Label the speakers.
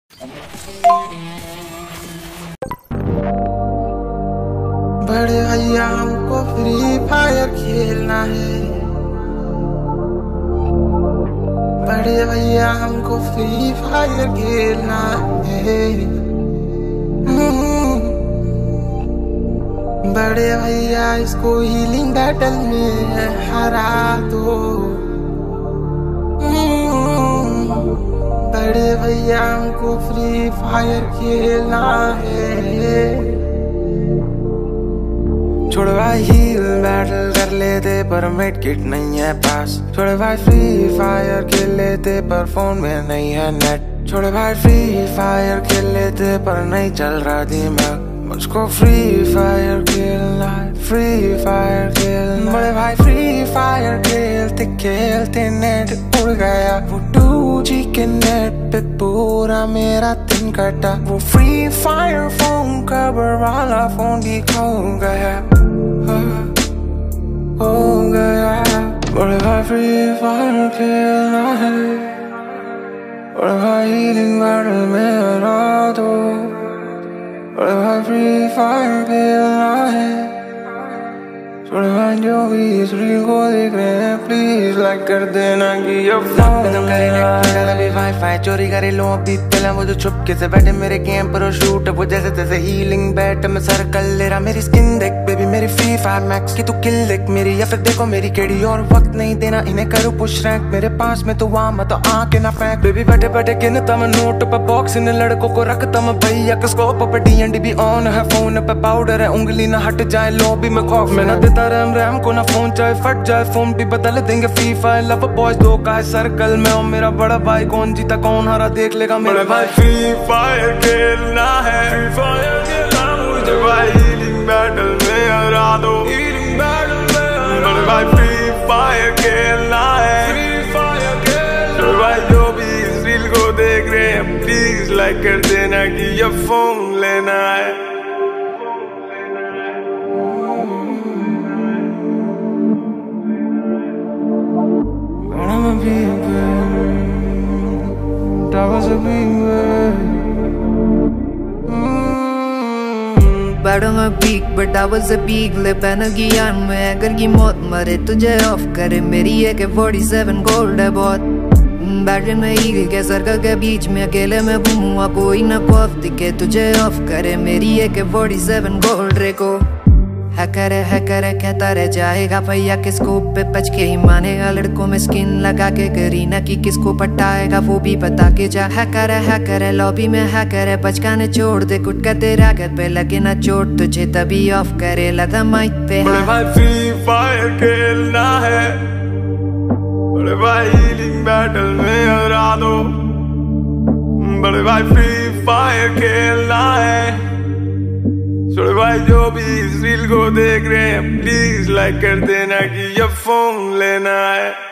Speaker 1: बड़े भैया हमको फ्री फायर खेलना है। बड़े भैया हमको फ्री फायर खेलना है। बड़े भैया इसको हीलिंग बैटल में हरा दो। बड़े भैया हमको फ्री फायर खेलना है। छोड़ भाई हील बैटल कर लेते पर मिड किट नहीं है पास। छोड़ भाई फ्री फायर खेल लेते पर फोन में नहीं है नेट। छोड़ भाई फ्री फायर खेल लेते पर नहीं चल रहा दिमाग। मुझको फ्री फायर खेलना है, फ्री फायर खेलना। बड़े भाई फ्री फायर खेलते खेलते नेट उड़ गया। वो 2G के नेट पे पूरा मेरा दिन कटा। वो फ्री फायर फोन कवर वाला फोन भी खो गया, हो गया। बड़े भाई फ्री फायर खेलना है। बड़े भाई हीलिंग बैटल में हरा दो। बड़े भाई फ्री फायर खेलना है। बड़े भाई जो भी इस रील को देख रहे हैं प्लीज लाइक कर देना कि अब वाईफाई चोरी करे लो अभी पहला। वो जो चुपके से बैठे मेरे गेम पर शूट, वो जैसे तैसे हीलिंग बैट में सर्कल ले रहा। मेरी स्किन देख बेबी मेरी फ्री फायर मैक्स की, तू किल देख मेरी या फिर देखो मेरी केड़ी। और वक्त नहीं देना इन्हें, करो पुश रैंक मेरे पास में तो वहाँ मत आके ना फेंक। बेबी बैठे बैठे गिनता मैं नोट पे बॉक्स, इन लड़कों को रखता मैं भैया के स्कोप पे। DND भी ऑन है, फोन पे पाउडर है, उंगली ना हट जाए लॉबी में खौफ। मैं ना देता रैम को ना फोन, चाहे फट जाए फोन भी बदल देंगे। फ्री फायर लव बॉयज दो का है सर्कल में, और मेरा बड़ा भाई कौन जीता कौन हारा देख लेगा मेरे भाई। फ्री फायर खेलना है, फ्री फायर खेलना मुझे भाई। हीलिंग बैटल में हरा दो, हीलिंग बैटल में बड़े भाई। फ्री फायर खेलना है, फ्री फायर खेलना भाई। जो भी इस रील को देख रहे हैं प्लीज लाइक कर देना कि ये फोन लेना है।
Speaker 2: But I'm a peak, but I was a peak. ले पहन गियान में अगर की मौत मरे तुझे ऑफ करे। मेरी AK-47 गोल्ड है बहुत। बैटरी में ईगल के सर्कल के बीच में अकेले में घूमूंगा, कोई न पॉफ दिखे तुझे ऑफ करे। मेरी AK-47 गोल्ड रेको हैकर कहता रह जाएगा भैया किसको पे बच के ही मानेगा। लड़कों में स्किन लगा के करीना की किसको पटाएगा वो भी बता के जा। हैकर है लॉबी में हैकर है, बचकाने छोड़ दे गुटका तेरा घर पे लगे ना चोट तुझे तभी ऑफ करे लगा माइक पे।
Speaker 1: बड़े भाई फ्री फायर खेलना है। बड़े भाई हीलिंग बैटल में हरा दो। बड़े भाई फ्री फायर खेलना है। छोड़े भाई जो भी इस रील को देख रहे हैं प्लीज लाइक कर देना कि ये फोन लेना है।